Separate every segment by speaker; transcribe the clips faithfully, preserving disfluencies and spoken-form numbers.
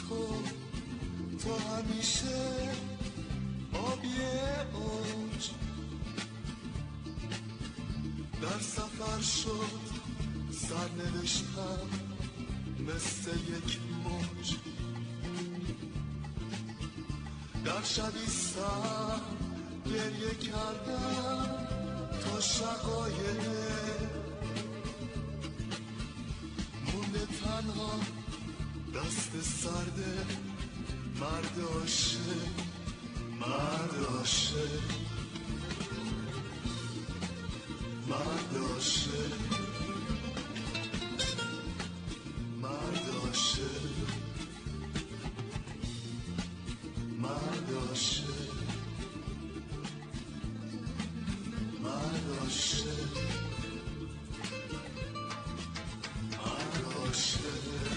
Speaker 1: تو تو همیشه آبی اوج در سفر شد سرنوشتم مثل یک موج در شبی سر گریه کردم تا شقایق مونده تنها دست سرده مرد عاشق مرد عاشق مرد عاشق مرد عاشق مرد عاشق مرد عاشق مرد عاشق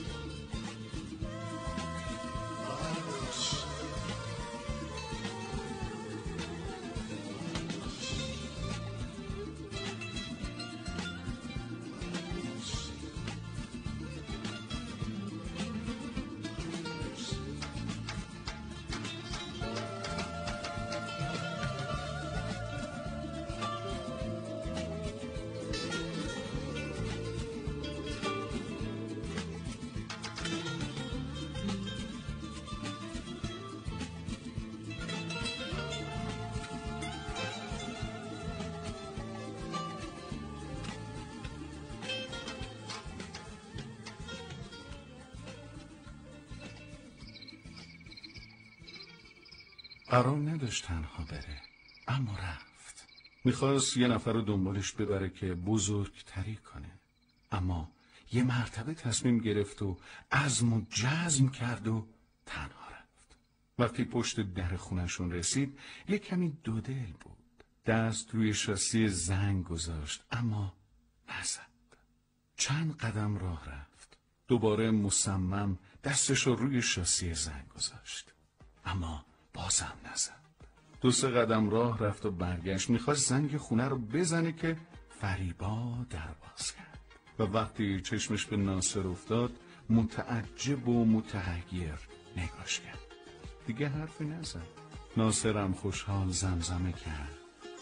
Speaker 2: قرار نداشت تنها بره، اما رفت. میخواست یه نفر رو دنبالش ببره که بزرگتری کنه، اما یه مرتبه تصمیم گرفت و عزم و جزم کرد و تنها رفت. وقتی پشت در خونشون رسید یه کمی دودل بود. دست روی شاسی زنگ گذاشت اما نزد. چند قدم راه رفت. دوباره مصمم دستش رو روی شاسی زنگ گذاشت، اما بازم نزد. دو سه قدم راه رفت و برگشت. میخواست زنگ خونه رو بزنه که فریبا در باز کرد و وقتی چشمش به ناصر افتاد متعجب و متحیر نگاش کرد. دیگه حرفی نزد. ناصرم خوشحال زمزمه کرد: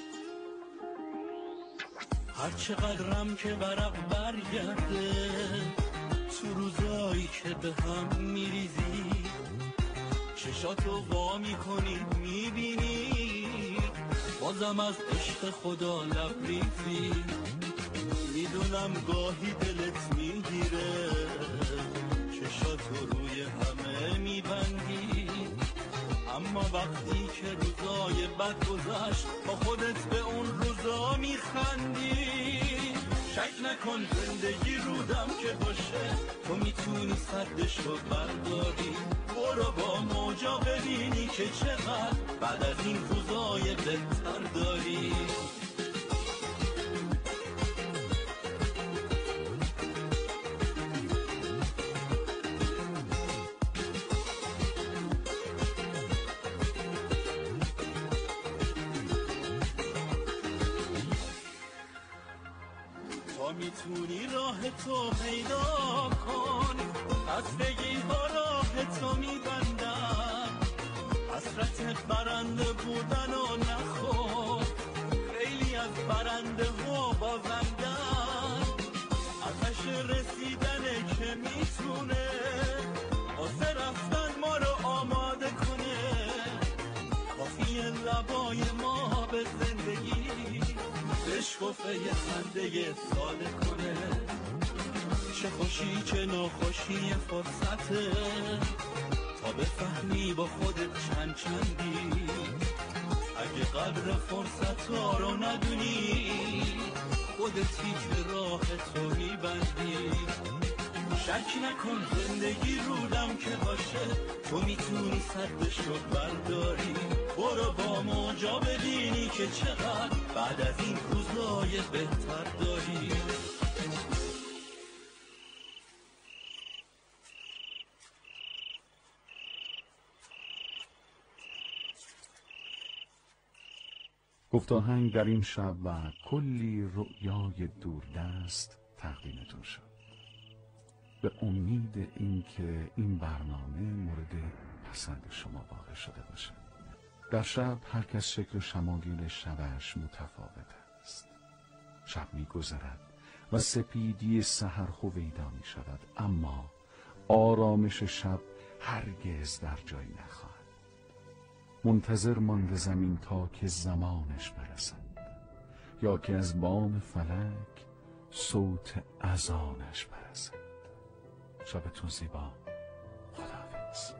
Speaker 3: هر چقدرم که برق برگرده تو روزایی که به هم میریزی، چشاتو وا میکنی میبینی بازم از عشق خدا لبریزی. میدونم گاهی دلت میگیره چشاتو روی همه میبندی، اما وقتی که روزای بد گذشت با خودت به اون روزا میخندی. شک نکن زندگی رودم که باشه، تو میتونی صدش رو برداری. برو با موجا ببینی که چقدر بعد از این روزای بهتر داری. تا میتونی راه تو پیدا کن، خستگی ها راه تو میبندن. حسرت برنده بودن و نخور، خیلی از برنده ها بازندن. آتش رسیدنه که میتونه واسه رفتن ما رو آماده کنه. کافیه لبای ما به زندگی بشکفه یه خنده ساده کنه. چه خوشی چه ناخوشی فرصته تا بفهمی با خودت چند چندی. اگه قدر فرصت ها رو ندونی خودتی که راه تو میبندی. شک نکن زندگی رودم که باشه، تو میتونی صدش رو برداری. برو با موجا ببینی که چقدر بعد از این روزای بهتر داری.
Speaker 2: گفت آهنگ در این شب و کلی رؤیای دوردست تقدیمتون شد. به امید اینکه این برنامه مورد پسند شما واقع شده باشه. در شب هر کس شکل و شمایل شبش متفاوت است. شب می گذرد و سپیدی سحر هویدا می شود، اما آرامش شب هرگز در جایی نخواهد. منتظر مانده زمین تا که زمانش برسد، یا که از بام فلک صوت اذانش برسد. شبتون زیبا. خداحافظ.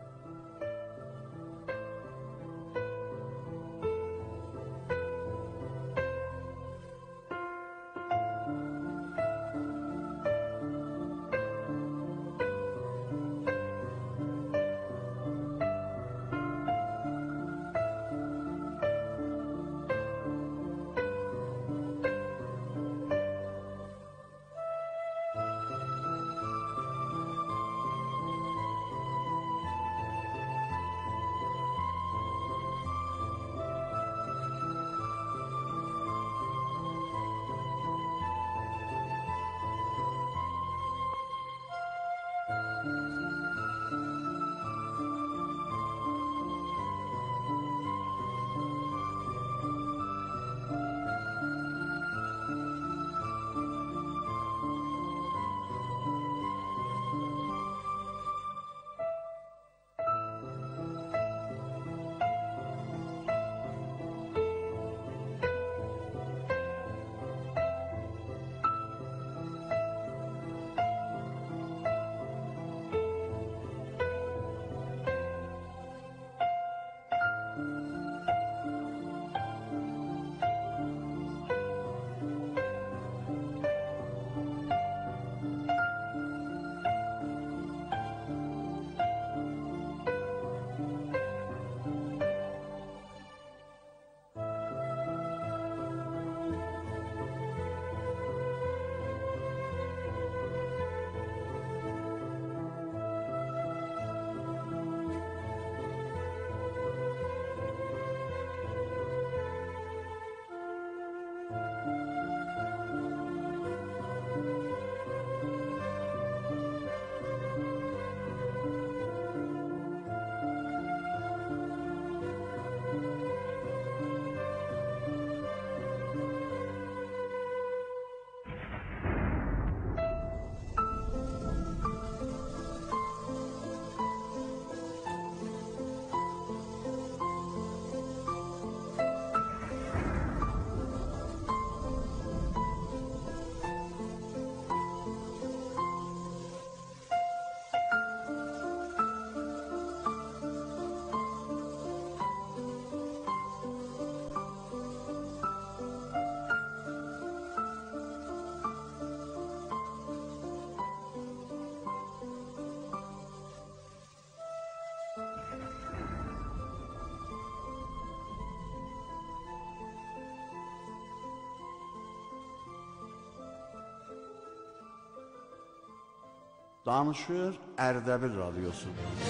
Speaker 4: Danışır Ərdəbil Radyosu.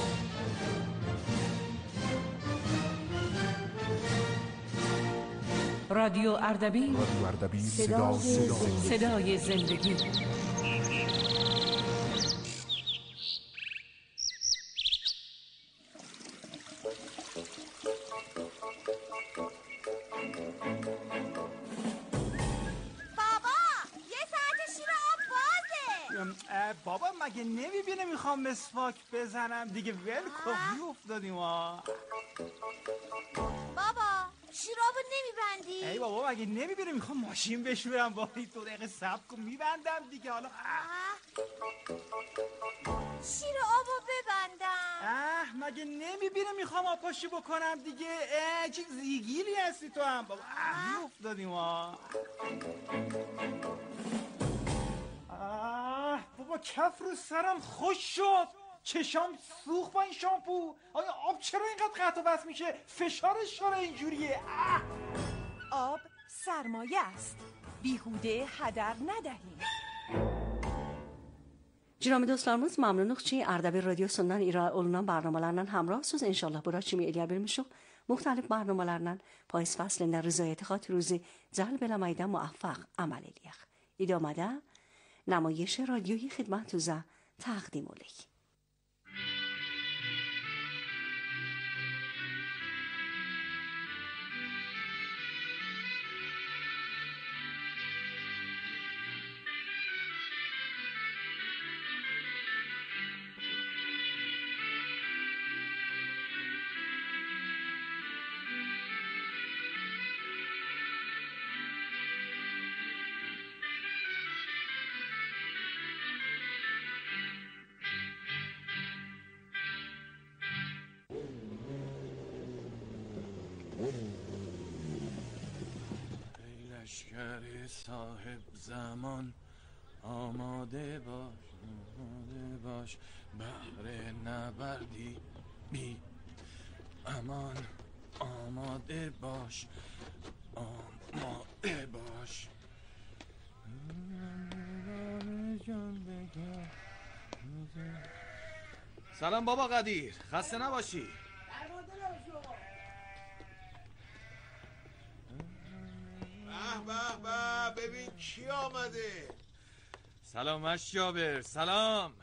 Speaker 5: رادیو اردبیل،
Speaker 6: رادیو اردبیل،
Speaker 5: صدای, صدای, صدای زندگی.
Speaker 3: بابا مگه نمیبینه میخوام مسواک بزنم دیگه؟ ول کن افتادیم ها.
Speaker 7: بابا شیرابو نمیبندی؟
Speaker 3: ای بابا مگه نمیبینه میخوام ماشین بشورم؟ بابا دو دقیقه صبر کن میبندم دیگه. حالا
Speaker 7: شیر آبو ببندم.
Speaker 3: اه مگه نمیبینه میخوام آبپاشی بکنم دیگه؟ اه چی زیگیلی هستی تو هم بابا. اه افتادیم ها. آه بابا کف رو سرم خوش شد، چشام سوخت با این شامپو. آیا آب چرا اینقدر قطع و بس میشه؟ فشارش چرا اینجوریه؟ آه.
Speaker 8: آب سرمایه است، بیهوده هدر ندهیم.
Speaker 9: Cürəmi dostlarımız, məmnunuq ki, Ərdəbil Radiosundan icra olunan proqramlarla həmrahsınız. İnşallah bura kimi eləyə bilmişik. Müxtəlif proqramlarla payız fəslində rızayəti xatirənizi cəlb eləməkdə müvəffəq əməl eləyək. İdamada نمایش رادیویی خدمتتون تقدیم الیک.
Speaker 6: لشکر صاحب زمان آماده باش، آماده باش، بهر نبردی بی امان. آماده باش، آماده باش. سلام بابا قدیر، خسته نباشی.
Speaker 10: به به به، ببین کی آمده.
Speaker 6: سلام اش جابر، سلام.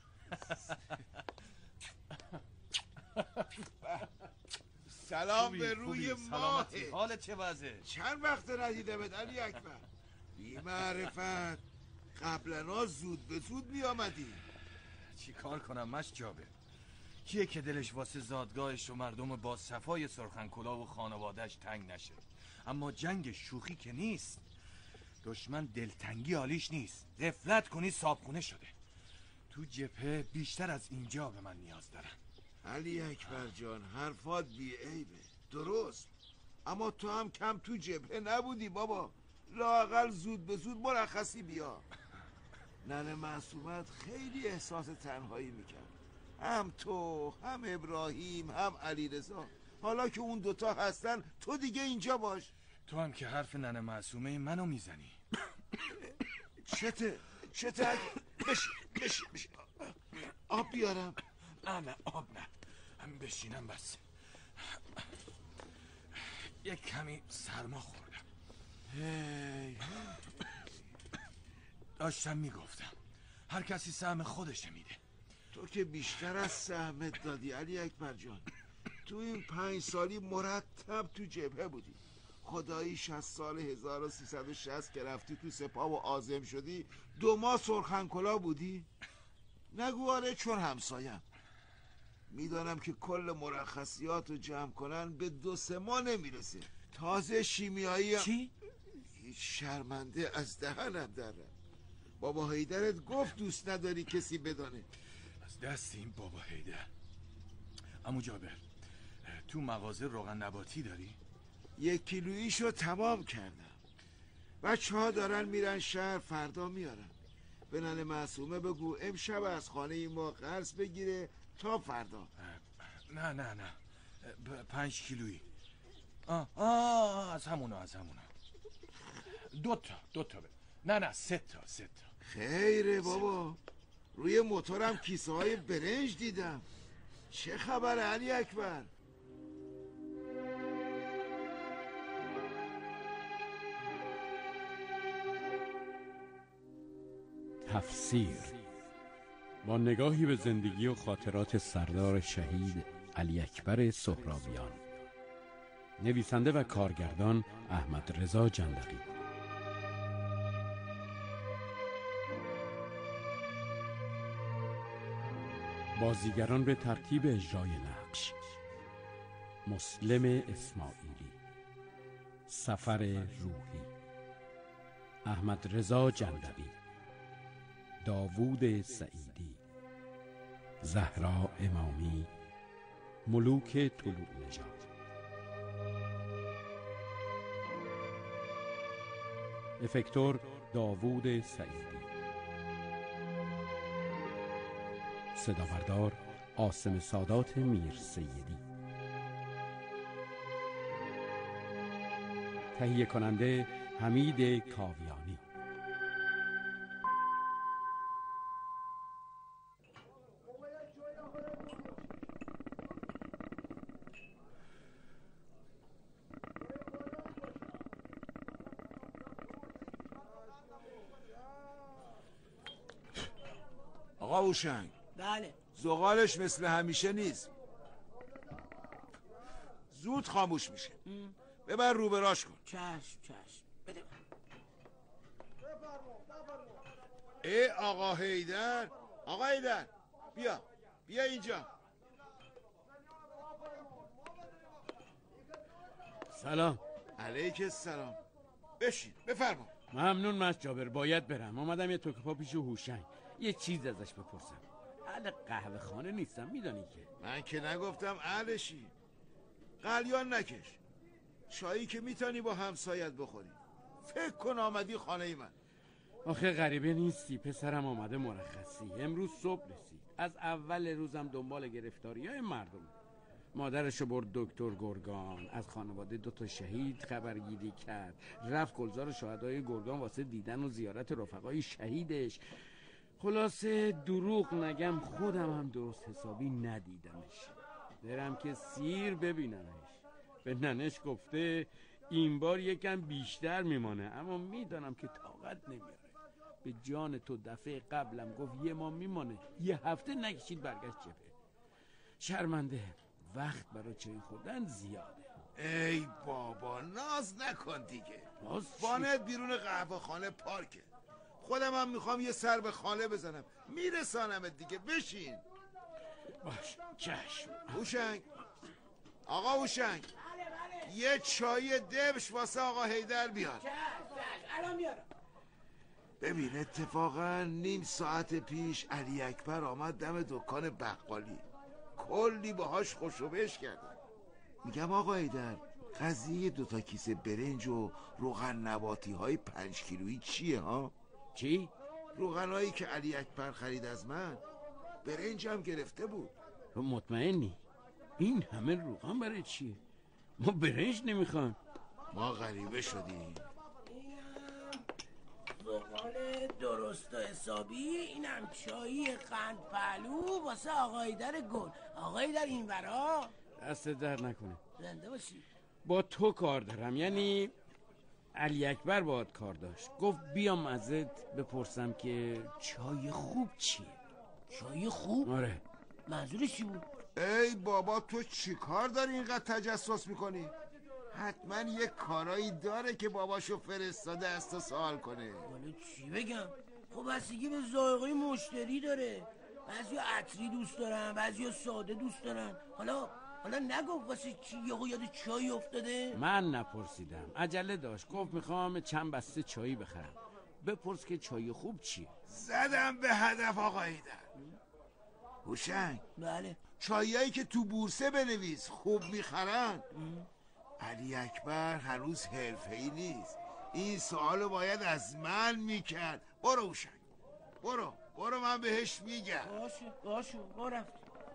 Speaker 10: سلام به روی ماه.
Speaker 6: حالت چه وضعه؟
Speaker 10: چند وقت ندیدمت علی اکبر. بی معرفت، قبلنا زود به زود می آمدی.
Speaker 6: چی کار کنم مش جابر؟ کیه که دلش واسه زادگاهش و مردم با صفای سرخن کلاه و خانوادهش تنگ نشه؟ اما جنگ شوخی که نیست. دشمن دلتنگی حالیش نیست. غفلت کنی صابخونه شده. تو جبهه بیشتر از اینجا به من نیاز دارن.
Speaker 10: علی اکبر جان، حرفات بی عیبه، درست. اما تو هم کم تو جبهه نبودی بابا. لااقل زود به زود مرخصی بیا. ننه معصومت خیلی احساس تنهایی میکرد. هم تو، هم ابراهیم، هم علیرضا. حالا که اون دوتا هستن تو دیگه اینجا باش.
Speaker 6: تو هم که حرف ننه معصومه منو میزنی.
Speaker 10: چته؟ چته؟ بش بش بش آب بیارم.
Speaker 6: نه نه آب نه، هم بشینم بس. یک کمی سرما خوردم.
Speaker 10: هی
Speaker 6: داشتم میگفتم هر کسی سهم خودش میده.
Speaker 10: تو که بیشتر از سهمت دادی علی اکبر جان. تو این پنج سالی مرتب تو جبهه بودی. خداییش از سال هزار و سیصد و شصت که رفتی تو سپاه و عازم شدی دو ماه سرخنکلا بودی؟ نگو آره، چون همسایم. میدانم که کل مرخصیات رو جمع کنن به دو سه ماه نمیرسه. تازه شیمیایی هم...
Speaker 6: چی؟
Speaker 10: شرمنده از دهنم در رفت. بابا حیدرت گفت دوست نداری کسی بدانه.
Speaker 6: از دست این بابا حیدر. عمو جابر، تو مغازه روغن نباتی داری؟
Speaker 10: یک کیلوییشو تمام کردم. بچه ها دارن میرن شهر، فردا میارن. به ننه معصومه بگو امشب از خانه ما قرض بگیره تا فردا.
Speaker 6: نه نه نه، پنج کیلویی. آه آه از همونا از همونا. دوتا دوتا بده. نه نه سه تا سه تا.
Speaker 10: خیره بابا، روی موتورم کیسه های برنج دیدم. چه خبر علی اکبر؟
Speaker 11: تفسیر با نگاهی به زندگی و خاطرات سردار شهید علی اکبر سهرابیان. نویسنده و کارگردان احمد رضا جندقی. بازیگران به ترتیب اجرای نقش: مسلم اسماعیلی، سفر روحی، احمد رضا جندقی، داوود سعیدی، زهرا امامی، ملوک طلوع نژاد. افکتور داوود سعیدی. صدابردار عاصم سادات میر سیدی. تهیه کننده حمید کاویانی.
Speaker 10: آقا هوشنگ.
Speaker 12: بله.
Speaker 10: زغالش مثل همیشه نیست، زود خاموش میشه. ببر رو براش کن.
Speaker 12: چشم چشم. بده من.
Speaker 10: ای آقا حیدر، آقا حیدر بیا بیا اینجا.
Speaker 11: سلام.
Speaker 10: علیک السلام. بشین بفرما.
Speaker 11: ممنون مست جابر، باید برم. اومدم یه توکپا پیش هوشنگ یه چیز ازش بپرسم. اهل قهوه خانه نیستم میدانی که.
Speaker 10: من که نگفتم اهلشی. قلیان نکش، چایی که میتونی با همسایت بخوری. فکر کن آمدی خانه من.
Speaker 11: آخه غریبه نیستی، پسرم آمده مرخصی، امروز صبح رسید. از اول روزم دنبال گرفتاری های مردم. مادرشو برد دکتر گرگان، از خانواده دوتا شهید خبرگیری کرد، رفت گلزار شهدای گرگان واسه دیدن و زیارت رفقای شهیدش. خلاصه دروغ نگم خودم هم درست حسابی ندیدمش. برم که سیر ببینمش. به ننش گفته این بار یکم بیشتر میمانه، اما میدانم که طاقت نمیاره. به جان تو دفعه قبلم گفت یه ماه میمانه، یه هفته نکشید برگشت جبهه. شرمنده، وقت برای چای خوردن زیاده.
Speaker 10: ای بابا ناز نکن دیگه.
Speaker 11: ناز
Speaker 10: وانت بیرون قهوه خانه پارکه. خودم هم میخوام یه سر به خانه بزنم، میرسانمت دیگه. بشین.
Speaker 11: باش چشم.
Speaker 10: هوشنگ، آقا هوشنگ، یه چای دبش واسه آقا حیدر بیار.
Speaker 12: الان میارم.
Speaker 10: ببین اتفاقا نیم ساعت پیش علی اکبر آمد دم دکان بقالی، کلی باهاش خوشوبش کردن. میگم آقا حیدر، قضیه دوتا کیسه برنج و روغن نباتی های پنج کیلویی چیه ها؟
Speaker 11: چی؟
Speaker 10: روغن هایی که علی اکبر خرید از من. برنج هم گرفته بود.
Speaker 11: تو مطمئنی؟ این همه روغن برای چیه؟ ما برنج نمیخوام.
Speaker 10: ما غریبه شدیم.
Speaker 12: زغال درست و حسابی، اینم چایی قند پهلو واسه آقای در گل. آقای در این ورا
Speaker 11: دست در نکنه.
Speaker 12: زنده باشی.
Speaker 11: با تو کار دارم، یعنی علی اکبر باهات کار داشت. گفت بیام ازت بپرسم که چای خوب چیه.
Speaker 12: چای خوب؟
Speaker 11: آره.
Speaker 12: منظورش چی بود؟
Speaker 10: ای بابا تو چی کار داری اینقدر تجسس میکنی؟ حتما یه کارایی داره که باباشو فرستاده از تو سوال کنه.
Speaker 12: ولی چی بگم؟ خب بستگی به ذائقه مشتری داره. بعضیا عطری دوست دارن، بعضیا ساده دوست دارن. حالا حالا نگفت واسه چی یهو یاد چای افتاده؟
Speaker 11: من نپرسیدم، عجله داشت. گفت میخوام چند بسته چایی بخرم. بپرس که چای خوب چیه.
Speaker 10: زدم به هدف آقا حیدر. هوشنگ،
Speaker 12: بله.
Speaker 10: چایایی که تو بورسه بنویس خوب میخرن. علی اکبر هنوز حرفه‌ای نیست. این سوالو باید از من میکرد. برو هوشنگ، برو برو من بهش میگم.
Speaker 12: باشه باشه برفت.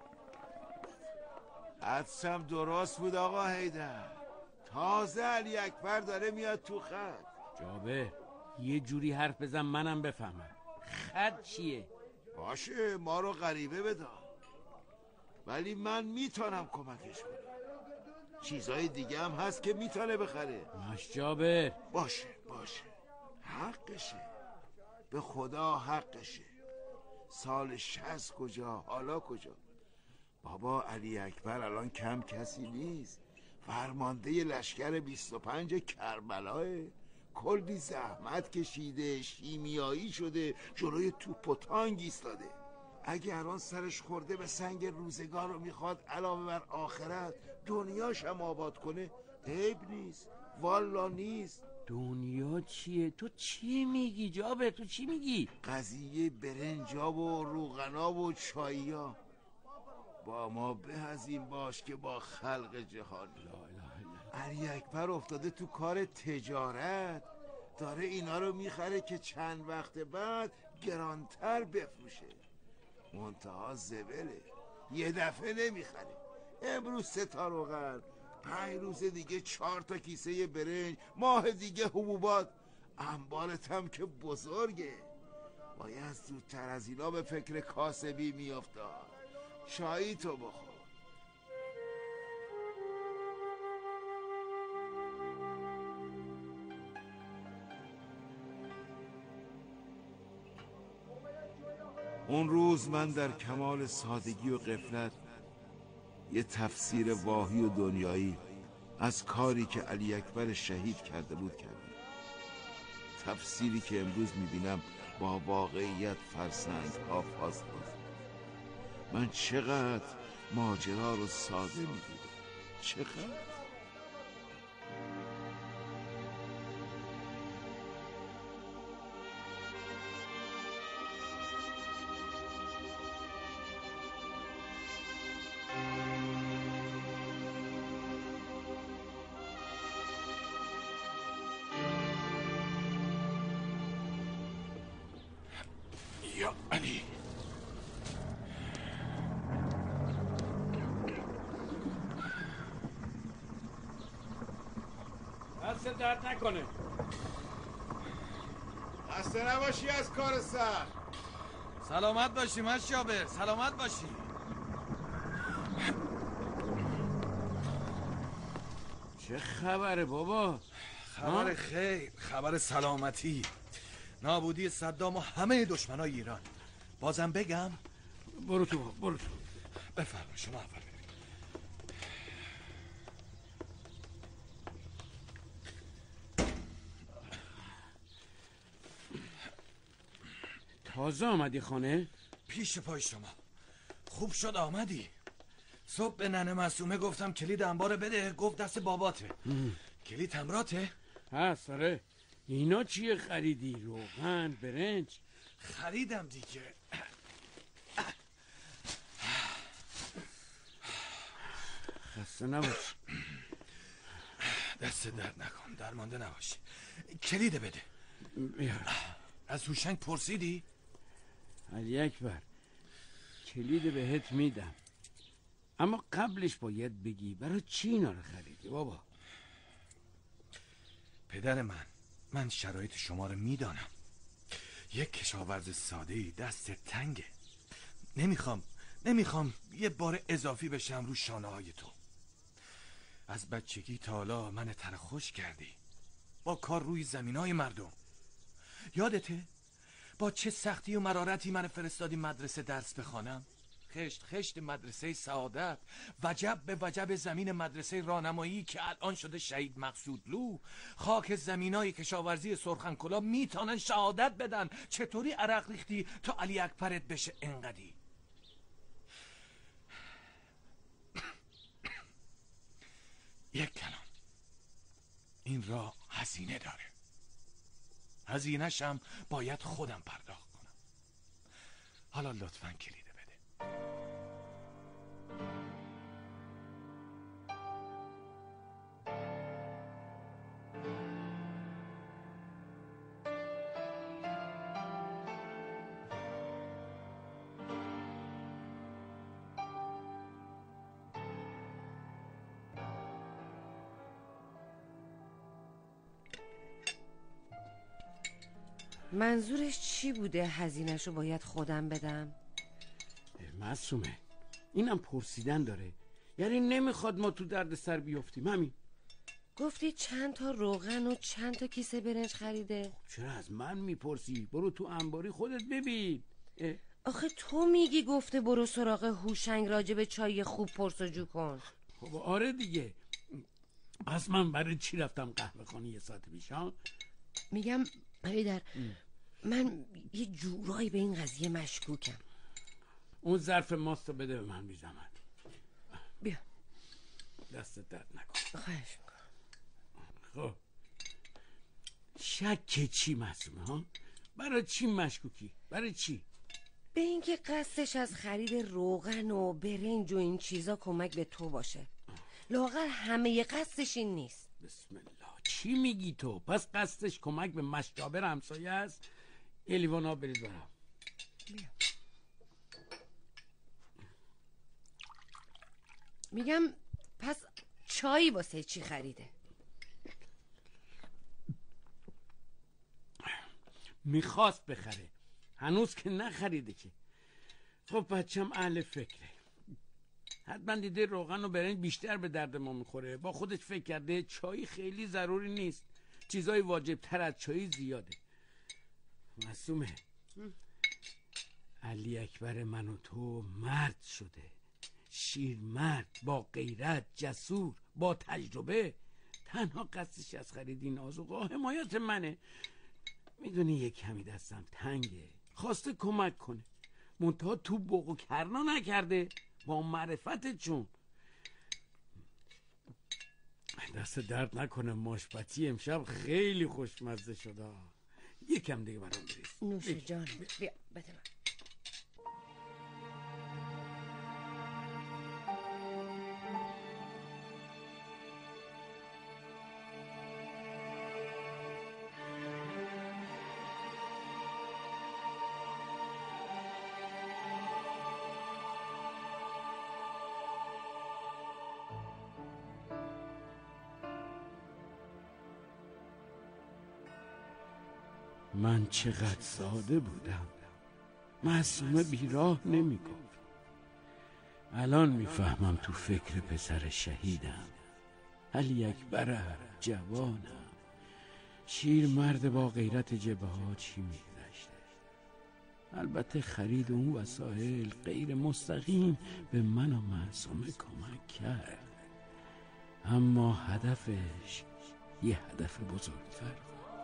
Speaker 10: حدسم درست بود آقا حیدر. تازه علی اکبر داره میاد تو خط.
Speaker 11: جابر یه جوری حرف بزن منم بفهمم. خط چیه؟
Speaker 10: باشه ما رو غریبه بدار، ولی من میتونم کمکش کنم. چیزای دیگه هم هست که میتونه بخره.
Speaker 11: ماش جابر.
Speaker 10: باشه باشه حقشه، به خدا حقشه. سال شصت کجا حالا کجا؟ بابا علی اکبر الان کم کسی نیست، فرمانده لشکر بیست و پنج کربلاه. کلی زحمت کشیده، شیمیایی شده، جلوی توپ و تانگ ایستاده. اگه الان سرش خورده به سنگ روزگار رو میخواد علاوه بر آخرت دنیاش هم آباد کنه، عیب نیست، والا نیست.
Speaker 11: دنیا چیه؟ تو چی میگی جابر؟ تو چی میگی؟
Speaker 10: قضیه برنجا و روغنا و چایا. با ما به از این باش که با خلق جهان. علی اکبر افتاده تو کار تجارت، داره اینا رو میخره که چند وقت بعد گرانتر بفروشه. منتها زبله، یه دفعه نمیخره. امروز سه تا روغن، پنج روز دیگه چهار تا کیسه برنج، ماه دیگه حبوبات. انبارت هم که بزرگه، باید زودتر از اینا به فکر کاسبی میافتاد. چایی تو بخور. اون روز من در کمال سادگی و غفلت یه تفسیر واهی و دنیایی از کاری که علی اکبر شهید کرده بود کردم. تفسیری که امروز میبینم با واقعیت فرسنگ ها فاصله داره. من چقدر ماجرا رو ساده میدیدم، چقدر.
Speaker 2: یا علی،
Speaker 11: دست درد نکنه.
Speaker 10: خسته نباشی از کار سر.
Speaker 6: سلامت باشی مشابه، سلامت باشی.
Speaker 11: چه خبره بابا؟
Speaker 6: خبر خیر، خبر سلامتی. نابودی صدام و همه دشمنای ایران. بازم بگم؟
Speaker 11: برو تو برو تو.
Speaker 6: بفرما شما اول برید.
Speaker 11: تازه آمدی خانه؟
Speaker 6: پیش پای شما. خوب شد آمدی. صبح به ننه معصومه گفتم کلید انبار بده، گفت دست باباته. کلید تمراته؟
Speaker 11: هست آره. اینا چیه خریدی؟ روغن، برنج؟
Speaker 6: خریدم دیگه.
Speaker 11: خسته نباش.
Speaker 6: دست درد نکن، درمانده نباشی. کلید بده.
Speaker 11: بیار.
Speaker 6: از هوشنگ پرسیدی؟
Speaker 11: علی اکبر کلید بهت میدم، اما قبلش باید بگی برای چی اینا رو خریدی بابا؟
Speaker 6: پدر من، من شرایط شما رو میدانم. یک کشاورز ساده‌ای دست تنگه. نمیخوام نمیخوام یه بار اضافی بشم رو شانه های تو. از بچگی تا حالا من تر خوش کردی با کار روی زمینای مردم. یادته با چه سختی و مرارتی من فرستادی مدرسه درس بخوانم؟ خشت خشت مدرسه سعادت، وجب به وجب زمین مدرسه راهنمایی که الان شده شهید مقصودلو. خاک زمینای کشاورزی سرخنکلا میتونن شهادت بدن. چطوری عرق ریختی تا علی اکبرت بشه انقدی؟ یک کلام، این راه هزینه داره. هزینه‌شم باید خودم پرداخت کنم. حالا لطفاً کلیده بده.
Speaker 13: منظورش چی بوده هزینه‌شو باید خودم بدم؟
Speaker 11: معصومه اینم پرسیدن داره، یعنی نمیخواد ما تو درد سر بیفتیم. همین.
Speaker 13: گفتی چند تا روغن و چند تا کیسه برنج خریده؟
Speaker 11: چرا از من میپرسی؟ برو تو انباری خودت ببین. اه.
Speaker 13: آخه تو میگی گفته برو سراغ هوشنگ راجب چای خوب پرسجو کن.
Speaker 11: خب آره دیگه. پس من برای چی رفتم قهوه خانه یه ساعت پیش ها؟
Speaker 13: میگم پدر من یه جورایی به این قضیه مشکوکم.
Speaker 11: اون ظرف ماستو بده به من بی زحمت.
Speaker 13: بیا.
Speaker 11: دست درد نکن.
Speaker 13: خواهش میکنم.
Speaker 11: خب شک چی معصومه ها؟ برای چی مشکوکی؟ برای چی؟
Speaker 13: به اینکه قصدش از خرید روغن و برنج و این چیزا کمک به تو باشه. لااقل همه قصدش این نیست.
Speaker 11: بسم الله. چی میگی تو؟ پس قصدش کمک به مشابه همسایه است؟ یه لیوان آب برید برام.
Speaker 13: میگم پس چایی واسه چی خریده؟
Speaker 11: میخواست بخره، هنوز که نخریده که. خب بچم اهل فکره، حتما دیده روغن و برنج بیشتر به درد ما میخوره. با خودش فکر کرده چای خیلی ضروری نیست، چیزای واجب تر از چای زیاده. معصومه علی اکبر من و تو مرد شده، شیر مرد، با غیرت، جسور، با تجربه. تنها قصدش از خرید این آذوقه و حمایت منه. میدونی یک کمی دستم تنگه، خواسته کمک کنه، منتها تو بوق و کرنا نکرده، با معرفت چون. دست درد نکنه، ماشپتی امشب خیلی خوشمزه شده. یکم دیگه برام بریز.
Speaker 13: نوش جان، بیا بده من.
Speaker 11: من چقدر ساده بودم، معصومه بیراه نمی گفت. الان میفهمم تو فکر پسر شهیدم، علی اکبرم، جوانم، شیر مرد با غیرت جبه ها چی میگذشته. البته خرید اون وسایل غیر مستقیم به من و معصومه کمک کرد، اما هدفش یه هدف بزرگتر.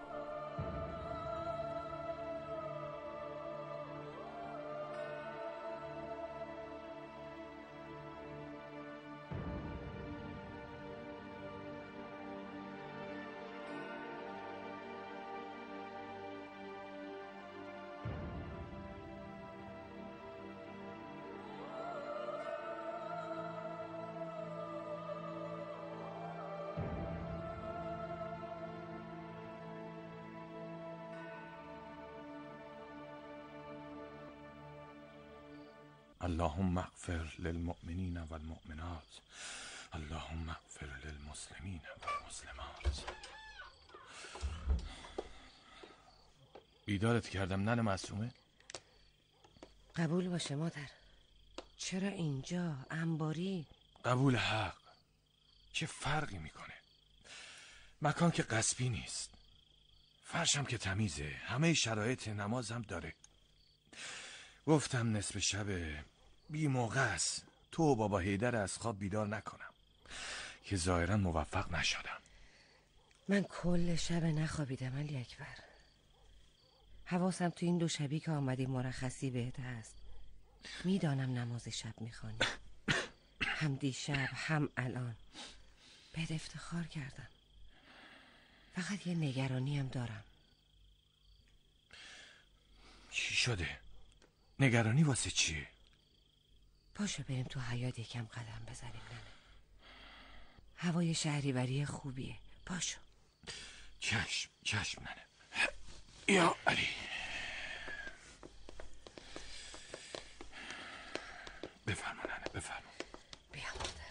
Speaker 6: اللهم اغفر للمؤمنین والمؤمنات، اللهم اغفر للمسلمین والمسلمات. بیدارت کردم ننه معصومه؟
Speaker 13: قبول باشه مادر. چرا اینجا انباری؟
Speaker 6: قبول حق. چه فرقی میکنه؟ مکان که غصبی نیست، فرشم که تمیزه، همه شرایط نمازم داره. گفتم نصف شب بی موقع است تو و بابا حیدر از خواب بیدار نکنم، که ظاهرا موفق نشدم.
Speaker 13: من کل شب نخوابیدم علی اکبر. حواسم تو این دو شبی که آمدی مرخصی بهت هست. میدانم نماز شب میخوانی، هم دیشب هم الان. بهت افتخار کردم. فقط یه نگرانی هم دارم.
Speaker 6: چی شده؟ نگرانی واسه چیه؟
Speaker 13: پاشو بریم تو حیاط یکم قدم بزنیم ننه. هوای شهریوری خوبیه. پاشو.
Speaker 6: چشم چشم ننه. یا علی. بفرما ننه بفرما.
Speaker 13: بیا مادر.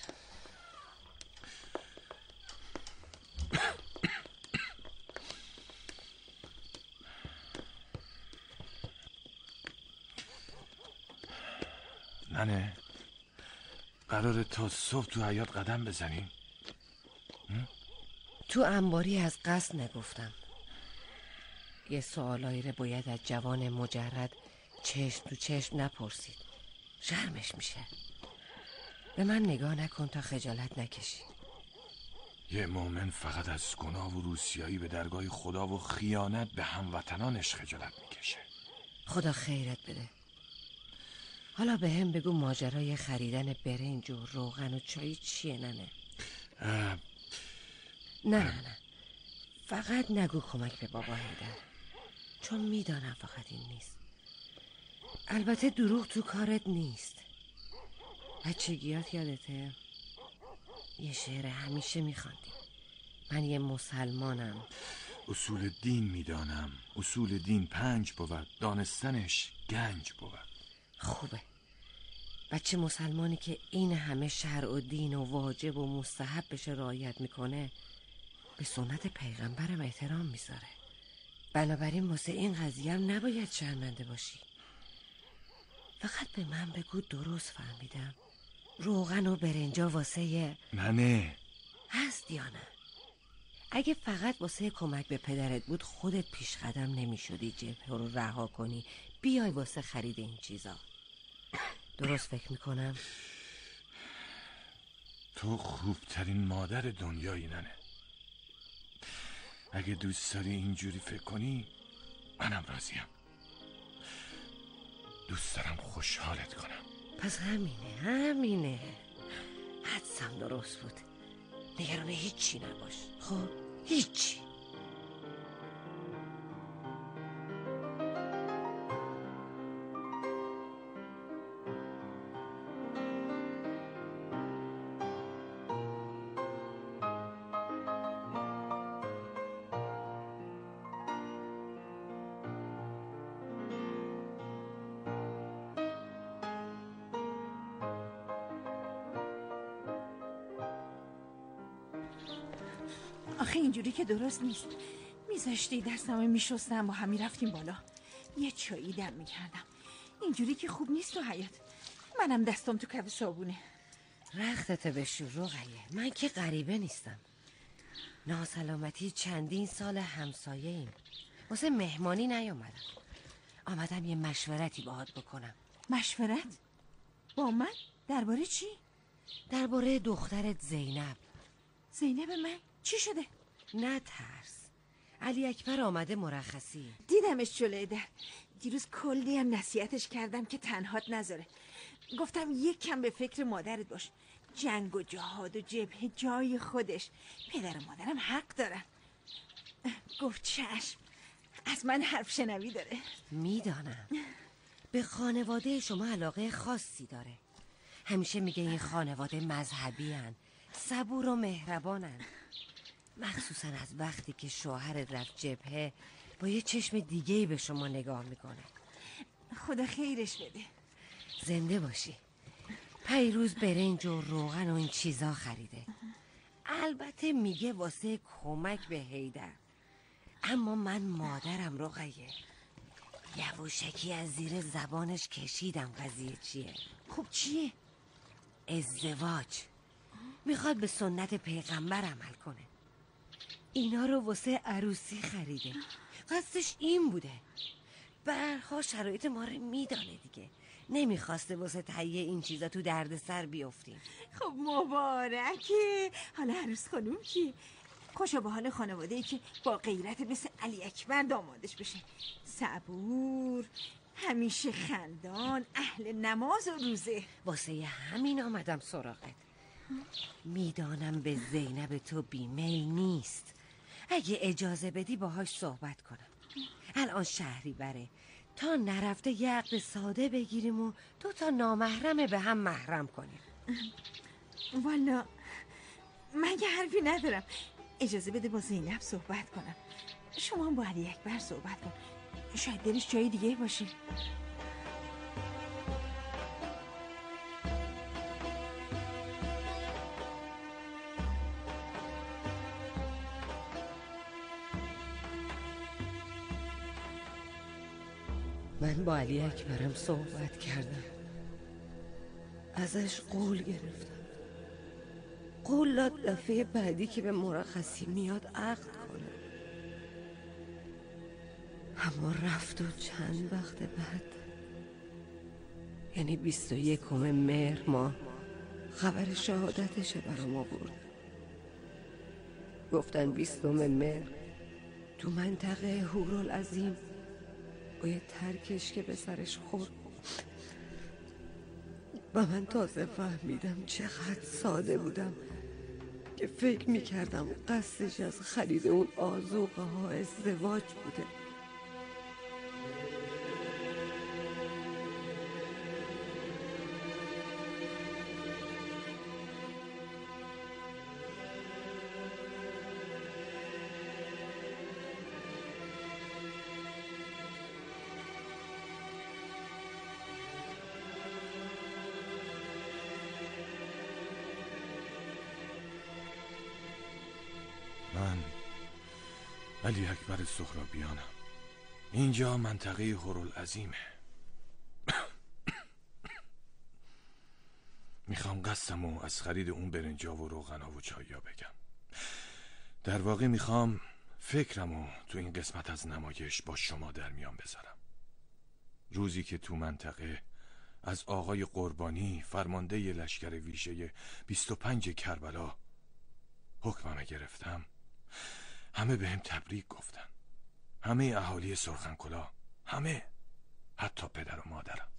Speaker 6: ننه قراره تا صبح تو حیاط قدم بزنیم؟
Speaker 13: تو انباری از قصد نگفتم. یه سوالایی رو باید از جوان مجرد چشم تو چشم نپرسید، شرمش میشه. به من نگاه نکن تا خجالت نکشی.
Speaker 6: یه مومن فقط از گناه و روسیایی به درگاه خدا و خیانت به هموطنانش خجالت میکشه.
Speaker 13: خدا خیرت بده. حالا به هم بگو ماجرای خریدن برنج و روغن و چای چیه ننه؟
Speaker 6: اه...
Speaker 13: نه نه نه فقط نگو کمک به بابا حیدر، چون میدانم فقط این نیست. البته دروغ تو کارت نیست. بچگیات یادته؟ یه شعر همیشه میخواندی. من یه مسلمانم،
Speaker 6: اصول دین میدانم، اصول دین پنج بود، دانستنش گنج بود.
Speaker 13: خوبه. بچه مسلمانی که این همه شرع و دین و واجب و مستحب بشه رعایت میکنه، به سنت پیغمبرم احترام میذاره. بنابراین واسه این قضیه هم نباید شرمنده باشی. فقط به من بگو درست فهمیدم روغن و برنجا واسه یه
Speaker 6: نه نه
Speaker 13: هست یا نه؟ اگه فقط واسه کمک به پدرت بود خودت پیش قدم نمی شدی جبهه رو رها کنی بیای واسه خرید این چیزا. درست فکر میکنم؟
Speaker 6: تو خوبترین مادر دنیایی ننه. اگه دوست داری اینجوری فکر کنی منم راضیم. دوست دارم خوشحالت کنم.
Speaker 13: پس همینه همینه. حدسم درست بود. نگران هیچی نباش. خب هیچی.
Speaker 8: آخه اینجوری که درست نیست. میذاشتی دستمو میشستم با هم میرفتیم بالا، یه چایی دم میکردم. اینجوری که خوب نیست تو حیاط. منم دستم تو کف صابونه.
Speaker 13: رختت به شروقیه. من که غریبه نیستم. ناسلامتی چندین سال همسایه ایم. واسه مهمانی نیامدم. آمدم یه مشورتی باهات بکنم.
Speaker 8: مشورت؟ با من؟ درباره چی؟
Speaker 13: درباره دخترت زینب.
Speaker 8: زینب من؟ چی شده؟
Speaker 13: نه ترس. علی اکبر آمده مرخصی.
Speaker 8: دیدمش جلوی در. دیروز کلی هم نصیحتش کردم که تنهات نذاره. گفتم یک کم به فکر مادرت باش. جنگ و جهاد و جبهه جای خودش. پدر و مادرم حق دارن. گفت چشم. از من حرف شنوی داره.
Speaker 13: میدانم. به خانواده شما علاقه خاصی داره. همیشه میگه این خانواده مذهبی هن. صبور و مهربانن. مخصوصا از وقتی که شوهرت رفت جبهه با یه چشم دیگه‌ای به شما نگاه میکنه.
Speaker 8: خدا خیرش بده.
Speaker 13: زنده باشی. پیروز برنج و روغن و این چیزا خریده. البته میگه واسه کمک به حیدر. اما من مادرم رقیه. یواشکی از زیر زبانش کشیدم قضیه چیه.
Speaker 8: خب چیه؟
Speaker 13: ازدواج. میخواد به سنت پیغمبر عمل کنه. اینا رو واسه عروسی خریده. قصدش این بوده. برها شرایط ما رو میدانه دیگه. نمیخواسته واسه تهیه این چیزا تو درد سر بیافتیم.
Speaker 8: خب مبارکه. حالا عروس خانوم کی؟ خوشا به حال خانواده‌ای که با غیرت مثل علی اکبر دامادش بشه. صبور، همیشه خندان، اهل نماز و روزه.
Speaker 13: واسه همین آمدم سراغت. میدانم به زینب تو بیمیل نیست. اگه اجازه بدی باهاش صحبت کنم. الان شهری بره تا نرفته یه عقد ساده بگیریم و دو تا نامحرمه به هم محرم کنیم.
Speaker 8: والا من یه حرفی ندارم. اجازه بده با زینب صحبت کنم. شما هم با علی اکبر صحبت کن. شاید دلش جای دیگه باشه.
Speaker 13: من با علی اکبرم صحبت کردم. ازش قول گرفتم. قول داد دفعه بعدی که به مرخصی میاد عقد کنه. اما رفت و چند وقت بعد، یعنی بیست و یکم مهر ماه، خبر شهادتش برام آورد. گفتن بیستم مهر تو منطقه هورالعظیم با یه ترکش که به سرش خورد. و من تازه فهمیدم چقدر ساده بودم که فکر میکردم قصدش از خرید اون آذوقه ها ازدواج بوده.
Speaker 6: من علی اکبر سهرابیانم. اینجا منطقه هورالعظیمه. میخوام قصدمو از خرید اون برنجا و روغنا و چایا بگم. در واقع میخوام فکرمو تو این قسمت از نمایش با شما در میان بذارم. روزی که تو منطقه از آقای قربانی فرمانده ی لشکر ویژه بیست و پنج کربلا حکممه گرفتم، همه به هم تبریک گفتن. همه اهالی سرخنکلاه، همه، حتی پدر و مادرم.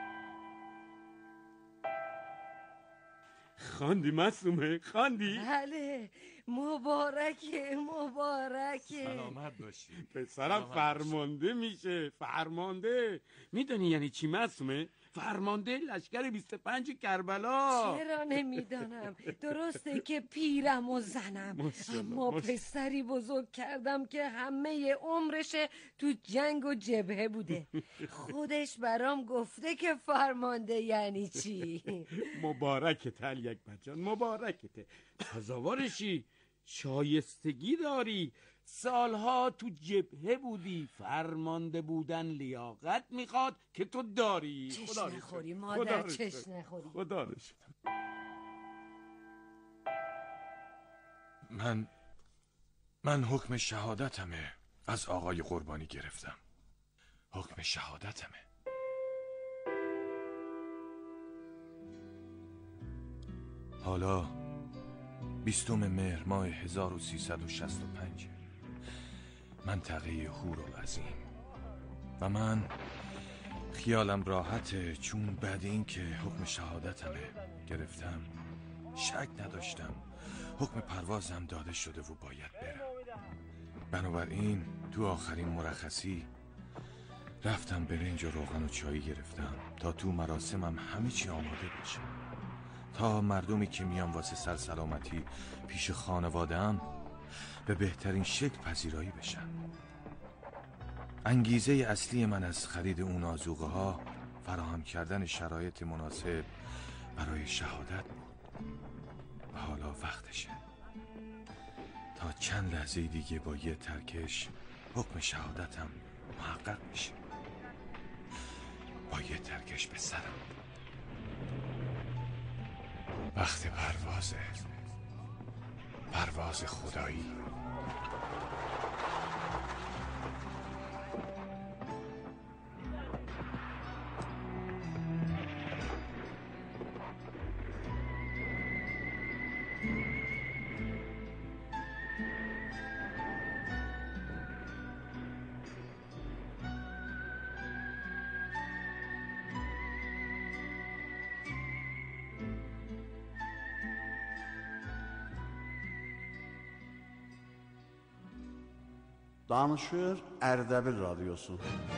Speaker 11: خواندی معصومه؟ خواندی؟
Speaker 13: بله، مبارکه مبارکه.
Speaker 6: سلامت باشی
Speaker 11: پسرم. فرمانده میشه، فرمانده. میدونی یعنی چی معصومه؟ فرمانده لشکر بیست و پنج کربلا.
Speaker 13: چرا نمیدانم. درسته که پیرم و زنم، اما پسری بزرگ کردم که همه عمرش تو جنگ و جبهه بوده. خودش برام گفته که فرمانده یعنی چی.
Speaker 11: مبارکت علی اکبر جان، مبارکته. سزاوارشی، شایستگی داری. سالها تو جبهه بودی، فرمانده بودن لیاقت میخواد که تو داری.
Speaker 13: چش نخوری مادر، چش نخوری.
Speaker 11: خدا رو شکر.
Speaker 6: من من حکم شهادتمه از آقای قربانی گرفتم. حکم شهادتمه. حالا بیستم مهر ماه هزار و سیصد و شصت و پنج، منطقه هورالعظیم، و من خیالم راحته، چون بعد این که حکم شهادتمه گرفتم شک نداشتم حکم پروازم داده شده و باید برم. بنابراین تو آخرین مرخصی رفتم برنج و روغن و چایی گرفتم تا تو مراسمم همه چی آماده بشه، تا مردمی که میان واسه سر سلامتی پیش خانواده‌ام به بهترین شکل پذیرایی بشن. انگیزه اصلی من از خرید اون آذوقه ها فراهم کردن شرایط مناسب برای شهادت بود و حالا وقتشه تا چند لحظه دیگه با یه ترکش حکم شهادتم محقق میشه. با یه ترکش به سرم. وقت پروازه، پرواز خدایی.
Speaker 4: Danışır Ərdəbil Radyosu.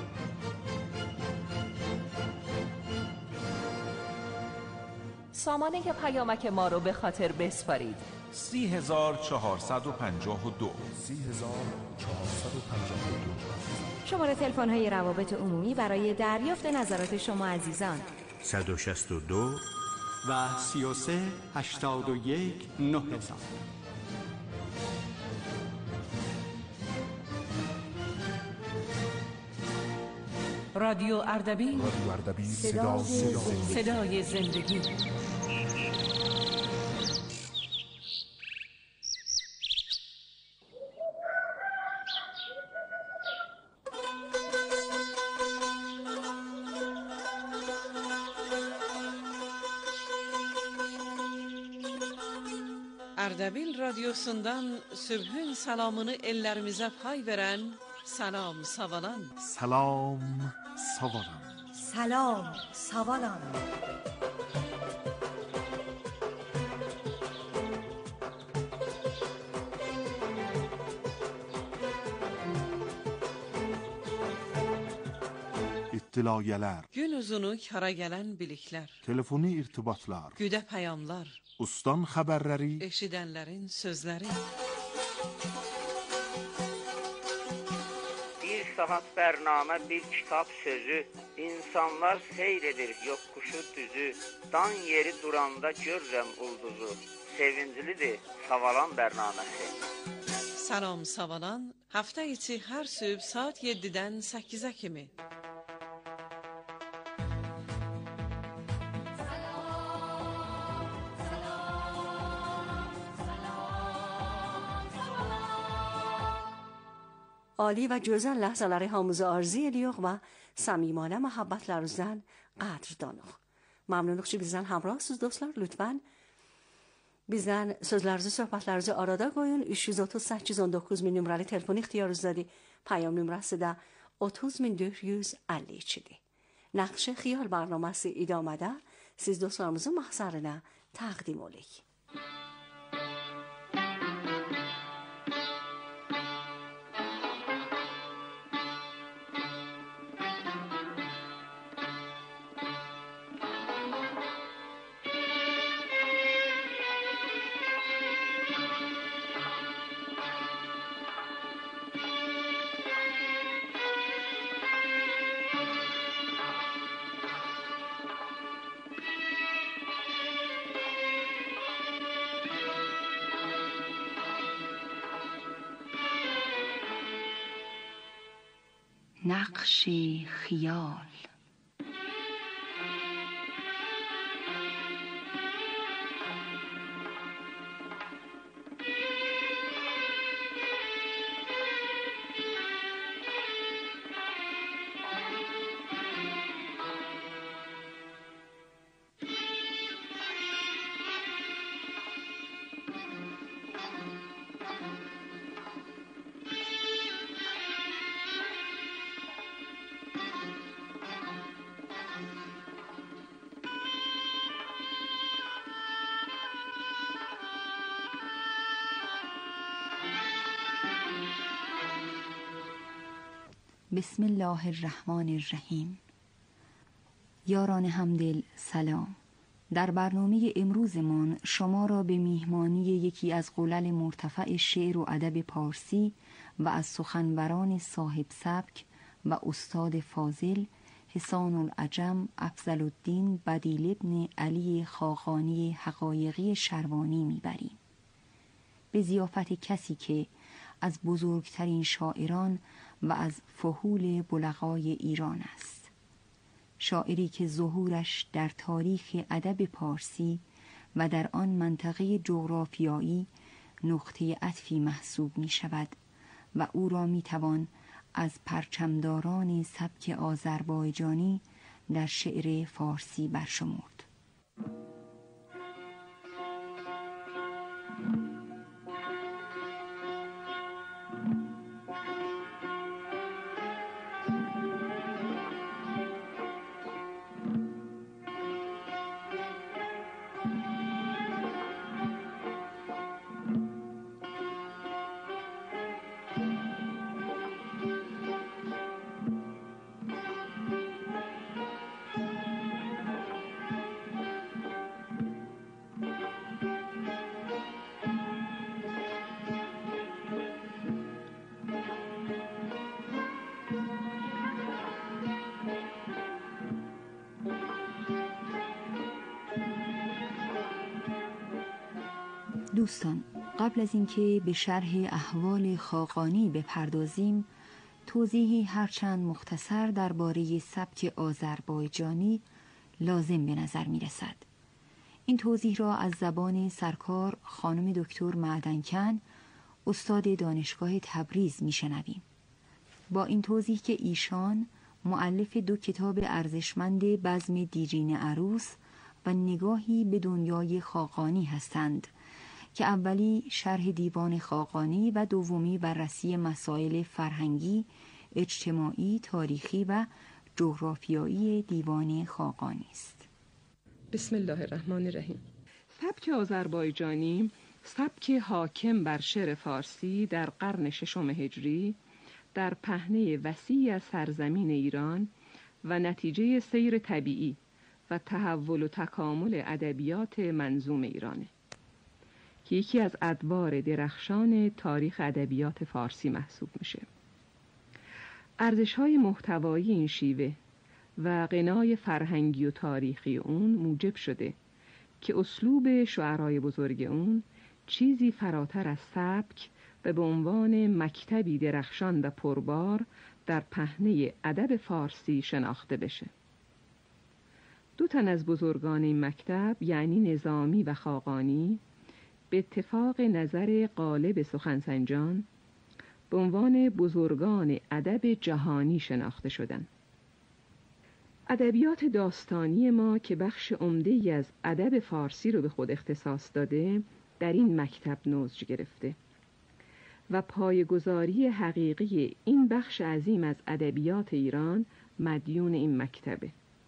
Speaker 5: سامانه پیامک ما رو به خاطر بسپارید.
Speaker 14: سی هزار چهارصد و پنجاه و دو سی هزار چهارصد و پنجاه و دو.
Speaker 15: شماره تلفن های روابط عمومی برای دریافت نظرات شما عزیزان:
Speaker 16: صد و شصت و دو
Speaker 17: و سی و سه هشتاد و یک نه هزار.
Speaker 5: رادیو اردبیل،
Speaker 14: رادیو اردبیل،
Speaker 5: صدا
Speaker 14: صدای,
Speaker 5: صدای زندگی. Ardabil Radyosu'ndan Sübhün salamını ellerimize pay veren Salam Savalan.
Speaker 14: Salam Savalan.
Speaker 15: Salam Savalan.
Speaker 14: İttilayeler.
Speaker 5: Gün uzunu kara gelen bilikler.
Speaker 14: Telefoni irtibatlar.
Speaker 5: Güde peyamlar.
Speaker 14: Ustan haberleri.
Speaker 5: Eşidenlerin sözleri.
Speaker 18: Bir saat bername, bir kitap sözü. İnsanlar seyredir yokkuşu düzü. Dan yeri duranda görürəm ulduzu. Sevinclidir Savalan bernamesi.
Speaker 5: Salam Savalan hafta içi her sübh saat yediden sekize kimi.
Speaker 9: عالی و جزا لحظه‌لری حاموز آرزی لیوغ و صمیمانه muhabbatlarinizden qadrdonıq. Məmnunluq ki, bizdən hamrahsınız dostlar. Lütfen bizdən sözlərinizi, söhbətlərinizi arada qoyun. üç yüz otuz səkkiz on doqquz min nömrəli telefon ixtiyarınızdadır. Payam nömrəsi də otuz min dörd yüz əlli ikidir. Naqş xiyal برنامه‌si idamada siz dostlarımızın mahzarına təqdim olayıq.
Speaker 19: نقش خیال. بسم الله الرحمن الرحیم. یاران همدل سلام. در برنامه امروزمان شما را به میهمانی یکی از قلل مرتفع شعر و ادب پارسی و از سخنوران صاحب سبک و استاد فاضل حسان العجم افضل الدین بدیل ابن علی خاقانی حقایقی شروانی میبریم. به ضیافت کسی که از بزرگترین شاعران و از فحول بلغای ایران است. شاعری که ظهورش در تاریخ ادب پارسی و در آن منطقه جغرافیایی نقطه عطفی محسوب می شود و او را می توان از پرچمداران سبک آذربایجانی در شعر فارسی برشمرد. دوستان، قبل از اینکه به شرح احوال خاقانی بپردازیم، توضیحی هرچند مختصر درباره سبک آذربایجانی لازم به نظر می رسد. این توضیح را از زبان سرکار خانم دکتر معدنکن، استاد دانشگاه تبریز می شنویم. با این توضیح که ایشان مؤلف دو کتاب ارزشمند بزم دیرین عروس و نگاهی به دنیای خاقانی هستند که اولی شرح دیوان خاقانی و دومی بررسی مسائل فرهنگی، اجتماعی، تاریخی و جغرافیایی دیوان خاقانی است.
Speaker 20: بسم الله الرحمن الرحیم. سبک آذربایجانی سبک حاکم بر شعر فارسی در قرن ششم هجری در پهنه وسیعی از سرزمین ایران و نتیجه سیر طبیعی و تحول و تکامل ادبیات منظوم ایرانه که یکی از ادوار درخشان تاریخ ادبیات فارسی محسوب میشه. ارزش‌های محتوایی این شیوه و غنای فرهنگی و تاریخی اون موجب شده که اسلوب شعرای بزرگ اون چیزی فراتر از سبک و به عنوان مکتبی درخشان و پربار در پهنه ادب فارسی شناخته بشه. دو تن از بزرگان این مکتب یعنی نظامی و خاقانی به اتفاق نظر غالب سخنسنجان به عنوان بزرگان ادب جهانی شناخته شدند. ادبیات داستانی ما که بخش عمده‌ای از ادب فارسی رو به خود اختصاص داده، در این مکتب نضج گرفته و پایه‌گذاری حقیقی این بخش عظیم از ادبیات ایران مدیون این مکتبه.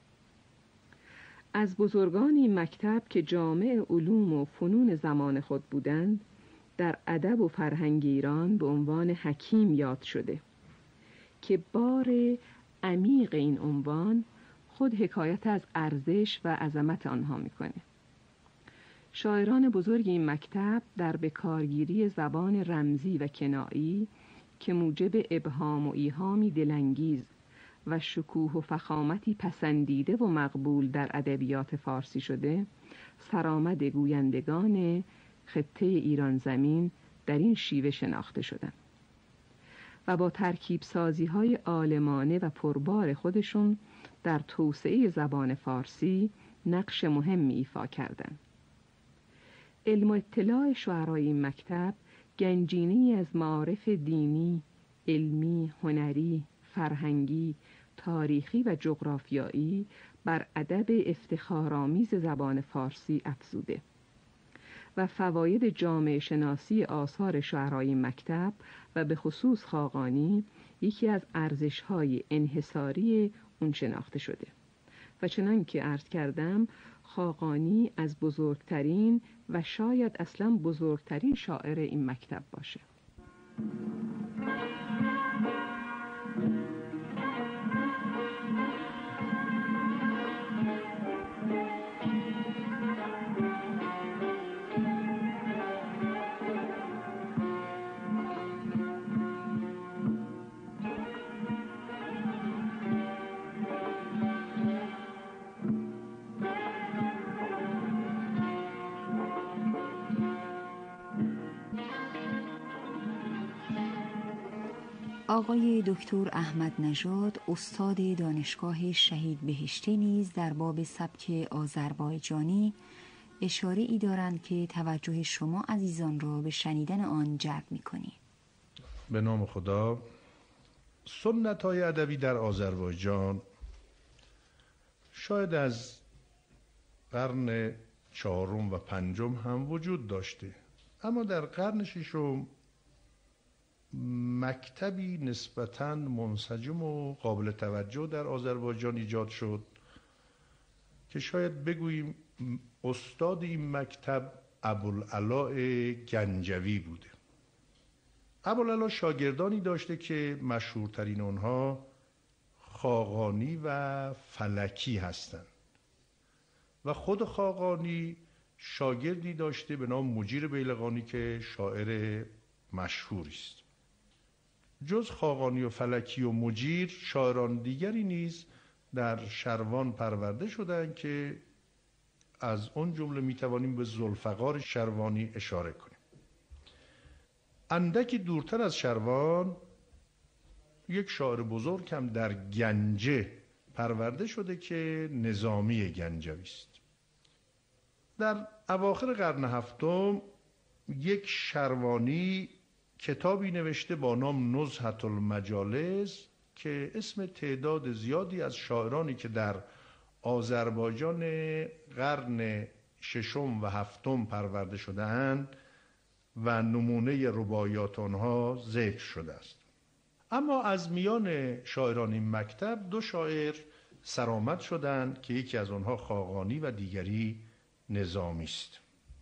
Speaker 20: از بزرگان این مکتب که جامع علوم و فنون زمان خود بودند، در ادب و فرهنگ ایران به عنوان حکیم یاد شده که بار عمیق این عنوان خود حکایت از ارزش و عظمت آنها میکنه. شاعران بزرگ این مکتب در بکارگیری زبان رمزی و کنایی که موجب ابهام و ایهامی دلانگیز و شکوه و فخامتی پسندیده و مقبول در ادبیات فارسی شده، سرآمد گویندگان خطه ایران زمین در این شیوه شناخته شدند و با ترکیب سازی های عالمانه و پربار خودشون در توسعه زبان فارسی نقش مهمی ایفا کردند. علم و اطلاع شعرای این مکتب گنجینه‌ای از معارف دینی، علمی، هنری، فرهنگی، تاریخی و جغرافیایی بر ادب افتخارآمیز زبان فارسی افزوده و فواید جامعه شناسی آثار شعرای مکتب و به خصوص خاقانی یکی از ارزش‌های انحصاری اون شناخته شده و چنان که عرض کردم خاقانی از بزرگترین و شاید اصلا بزرگترین شاعر این مکتب باشه.
Speaker 19: آقای دکتر احمد نژاد استاد دانشگاه شهید بهشتی نیز در باب سبک آذربایجانی اشاره ای دارند که توجه شما عزیزان را به شنیدن آن جلب می‌کنید.
Speaker 21: به نام خدا. سنت‌های ادبی در آذربایجان شاید از قرن چهارم و پنجم هم وجود داشته، اما در قرن ششم مکتبی نسبتاً منسجم و قابل توجه در آذربایجان ایجاد شد که شاید بگوییم استاد این مکتب ابوالعلاء گنجوی بوده. ابوالعلاء شاگردانی داشته که مشهورترین آنها خاقانی و فلکی هستند و خود خاقانی شاگردی داشته به نام مجیر بیلقانی که شاعر مشهوری است. جز خاقانی و فلکی و مجیر شاعران دیگری نیز در شروان پرورده شدند که از اون جمله میتوانیم به ذوالفقار شروانی اشاره کنیم. اندکی دورتر از شروان یک شاعر بزرگ هم در گنجه پرورده شده که نظامی گنجوی است. در اواخر قرن هفتم یک شروانی کتابی نوشته با نام نزهة المجالس که اسم تعداد زیادی از شاعرانی که در آذربایجان قرن ششم و هفتم پرورده شده‌اند و نمونه رباعیات آنها ذکر شده است. اما از میان شاعران این مکتب دو شاعر سرآمد شدند که یکی از آنها خاقانی و دیگری نظامی است.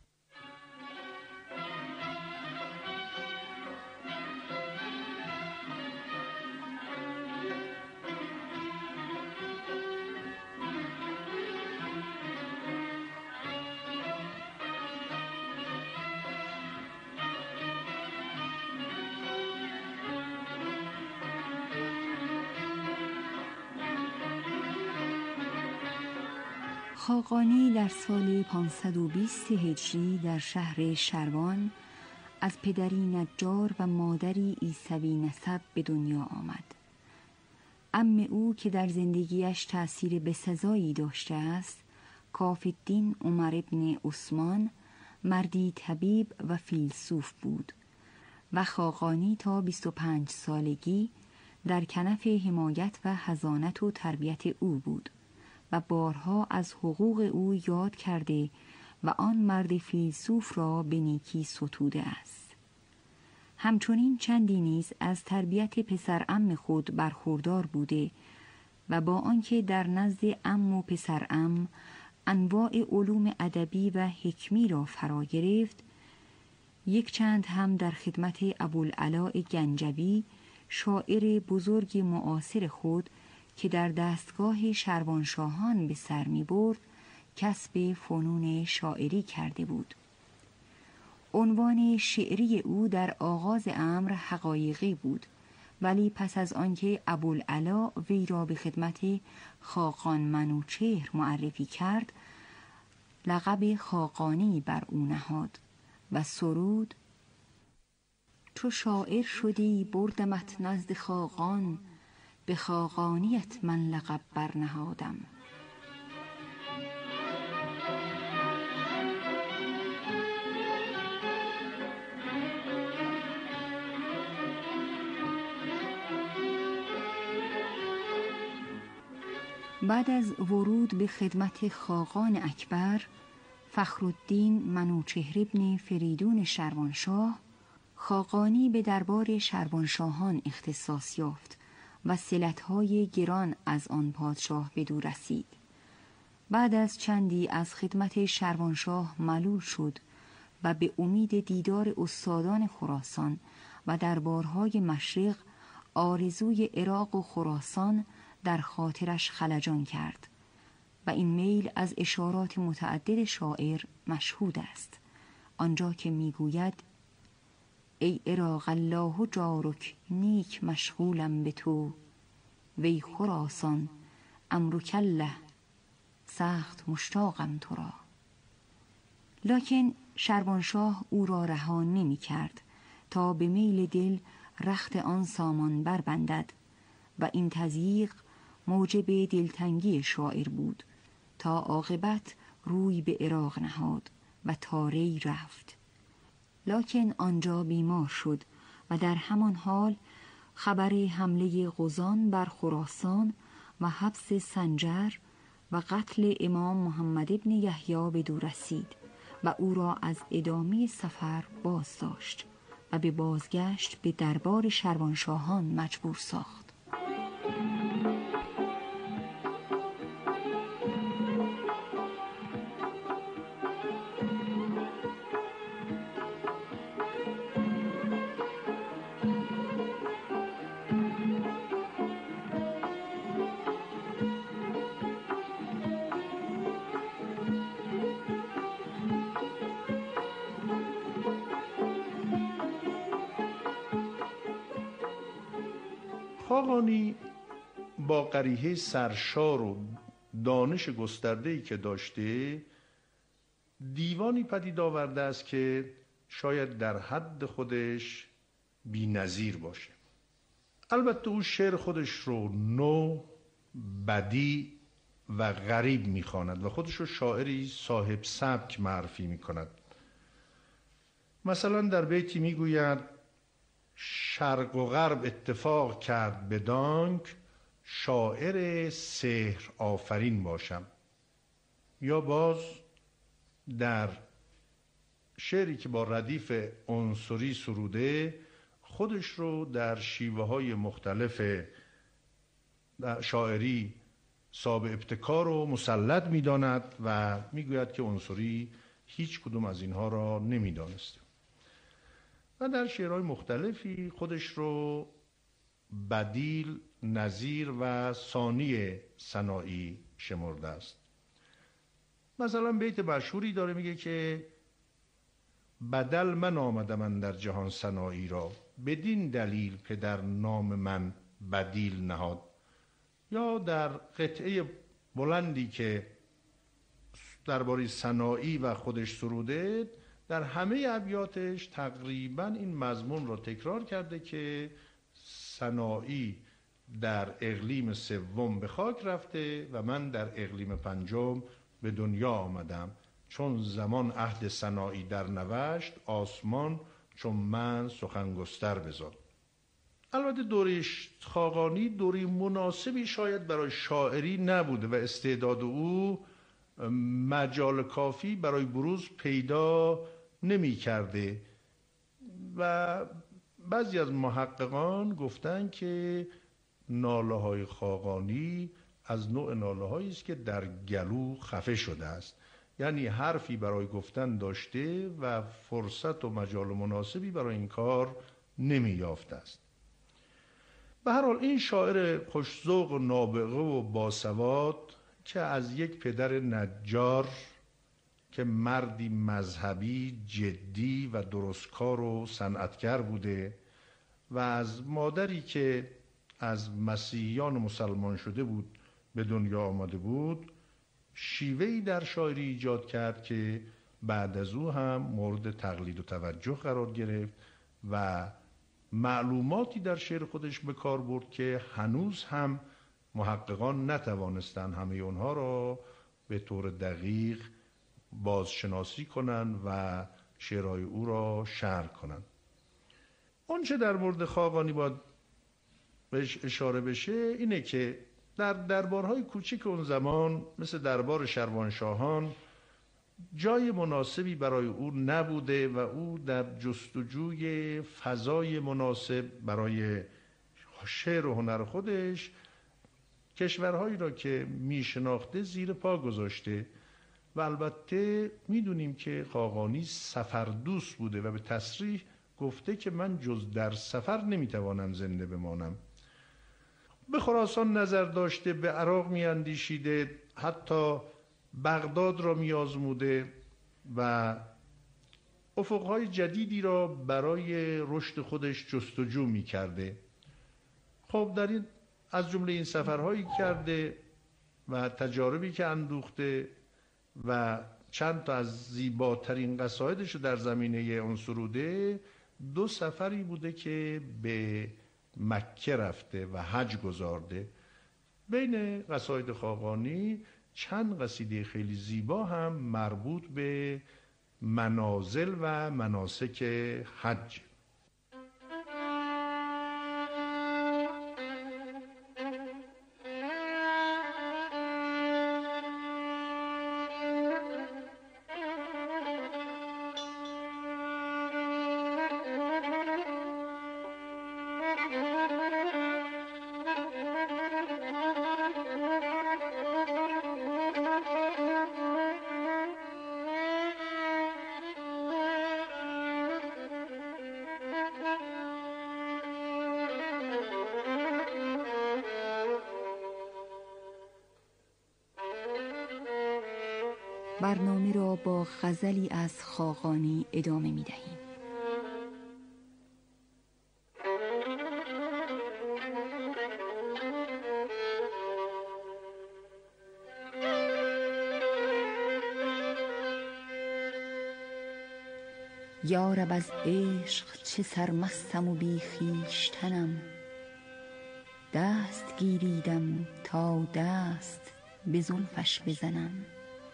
Speaker 19: خاقانی در سال پانصد و بیست هجری در شهر شروان از پدری نجار و مادری عیسوی نسب به دنیا آمد. عم او که در زندگیش تأثیر بسزایی داشته است، کافالدین عمر ابن عثمان، مردی طبیب و فیلسوف بود و خاقانی تا بیست و پنج سالگی در کنف حمایت و حضانت و تربیت او بود و بارها از حقوق او یاد کرده و آن مرد فیلسوف را به نیکی ستوده است. همچنین چندی نیز از تربیت پسر عم خود برخوردار بوده و با آنکه در نزد عم و پسر عم انواع علوم ادبی و حکمی را فرا گرفت، یک چند هم در خدمت ابوالعلاء گنجوی شاعر بزرگ معاصر خود که در دستگاه شروانشاهان به سر می برد کسب فنون شاعری کرده بود. عنوان شعری او در آغاز امر حقایقی بود، ولی پس از آنکه ابوالعلا وی را به خدمت خاقان منوچهر معرفی کرد، لقب خاقانی بر او نهاد و سرود: چو شاعر شدی بردمت نزد خاقان، به خاقانیت من لقب برنهادم. بعد از ورود به خدمت خاقان اکبر، فخرالدین منوچهر ابن فریدون شروانشاه، خاقانی به دربار شروانشاهان اختصاص یافت و صلت‌های گران از آن پادشاه بدو رسید. بعد از چندی از خدمت شروانشاه ملول شد و به امید دیدار استادان خراسان و دربارهای مشرق آرزوی عراق و خراسان در خاطرش خلجان کرد و این میل از اشارات متعدد شاعر مشهود است، آنجا که میگوید: ای عراق الله جارک نیک مشغولم به تو، وی خراسان امرک الله سخت مشتاقم تو را. لکن شروانشاه او را رها نمی کرد تا به میل دل رخت آن سامان بربندد و این تضییق موجب دلتنگی شاعر بود تا عاقبت روی به عراق نهاد و تا ری رفت. لکن آنجا بیمار شد و در همان حال خبر حمله غزان بر خراسان و حبس سنجر و قتل امام محمد ابن یحیی بدو رسید و او را از ادامه سفر باز داشت و به بازگشت به دربار شروانشاهان مجبور ساخت.
Speaker 21: خاقانی با قریحه سرشار و دانش گسترده‌ای که داشته، دیوانی پدید آورده است که شاید در حد خودش بی‌نظیر باشه. البته او شعر خودش رو نو، بدیع و غریب می‌خواند و خودش رو شاعری صاحب سبک معرفی می‌کند. مثلا در بیتی می‌گوید: شرق و غرب اتفاق کرد بدانک، شاعر سحر آفرین باشم. یا باز در شعری که با ردیف عنصری سروده، خودش رو در شیوه های مختلف شاعری صاحب ابتکار و مسلط می‌داند و می‌گوید که عنصری هیچ کدوم از اینها را نمی‌دانسته و در شعرهای مختلفی خودش رو بدیل، نظیر و ثانی سنایی شمرده است. مثلا بیت مشهوری داره میگه که بدل من آمدم من در جهان سنایی را، بدین دلیل که در نام من بدیل نهاد. یا در قطعه بلندی که درباره سنایی و خودش سروده، در همه ابیاتش تقریبا این مضمون را تکرار کرده که سنایی در اقلیم سوم به خاک رفته و من در اقلیم پنجم به دنیا آمدم، چون زمان عهد سنایی در نوشت، آسمان چون من سخن گستر بزاد. البته دوره خاقانی دوره مناسبی شاید برای شاعری نبوده و استعداد او مجال کافی برای بروز پیدا نمی کرده و بعضی از محققان گفتن که ناله های خاقانی از نوع ناله هایی است که در گلو خفه شده است، یعنی حرفی برای گفتن داشته و فرصت و مجال مناسبی برای این کار نمی یافته است. به هر حال این شاعر خوش‌ذوق و نابغه و باسواد که از یک پدر نجار که مردی مذهبی جدی و درستکار و صنعتگر بوده و از مادری که از مسیحیان مسلمان شده بود به دنیا آمده بود، شیوهی در شاعری ایجاد کرد که بعد از او هم مورد تقلید و توجه قرار گرفت و معلوماتی در شعر خودش به کار برد که هنوز هم محققان نتوانستن همه اونها را به طور دقیق بازشناسی کنند و شعرهای او را شرح کنند. اون چه در مورد خاقانی باید بهش اشاره بشه اینه که در دربارهای کوچک اون زمان مثل دربار شروانشاهان جای مناسبی برای او نبوده و او در جستجوی فضای مناسب برای شعر و هنر خودش کشورهایی را که می شناخته زیر پا گذاشته و البته می دونیم که خاقانی سفر دوست بوده و به تصریح گفته که من جز در سفر نمی توانم زنده بمانم. به خراسان نظر داشته، به عراق می اندیشیده، حتی بغداد را می آزموده و افقهای جدیدی را برای رشد خودش جستجو می کرده. خب در این از جمله این سفرهایی کرده و تجاربی که اندوخته و چند تا از زیباترین قصایدش رو در زمینه اون سروده، دو سفری بوده که به مکه رفته و حج گذارده. بین قصاید خاقانی چند قصیده خیلی زیبا هم مربوط به منازل و مناسک حج.
Speaker 19: برنامه را با غزلی از خاقانی ادامه می دهیم. یارب از عشق چه سرمستم و بی خویشتنم، دست گیریدم تا دست به زلفش بزنم.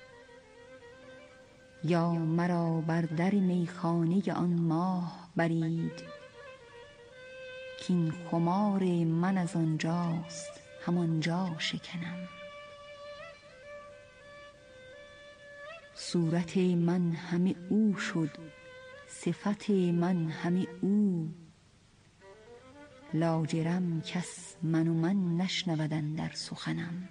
Speaker 19: یا مرا بر در میخانه آن ماه برید، کین خمار من از آنجاست همانجا شکنم. صورت من همه او شد، صفت من همه او، لاجرم کس من و من نشنودن در سخنم.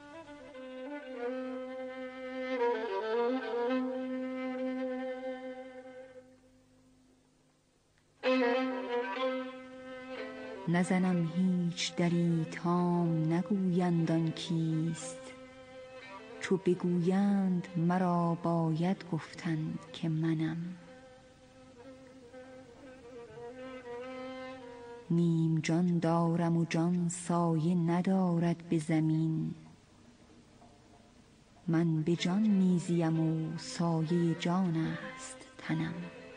Speaker 19: نزنم هیچ دری تام نگویند آن کیست، چو بگویند مرا باید گفتند که منم. نیم جان دارم و جان سایه ندارد به زمین، من به جان میزیم و سایه جان است تنم.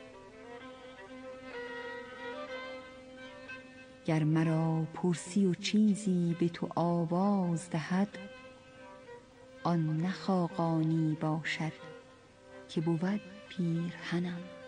Speaker 19: گر مرا پرسی و چیزی به تو آواز دهد، آن نه خاقانی باشد که بود پیرهنم.